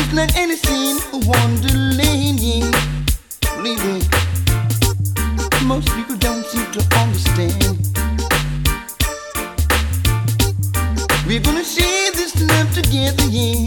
Just like any scene, a wonderland, yeah. Believe me, most people don't seem to understand. We're gonna share this love together, yeah.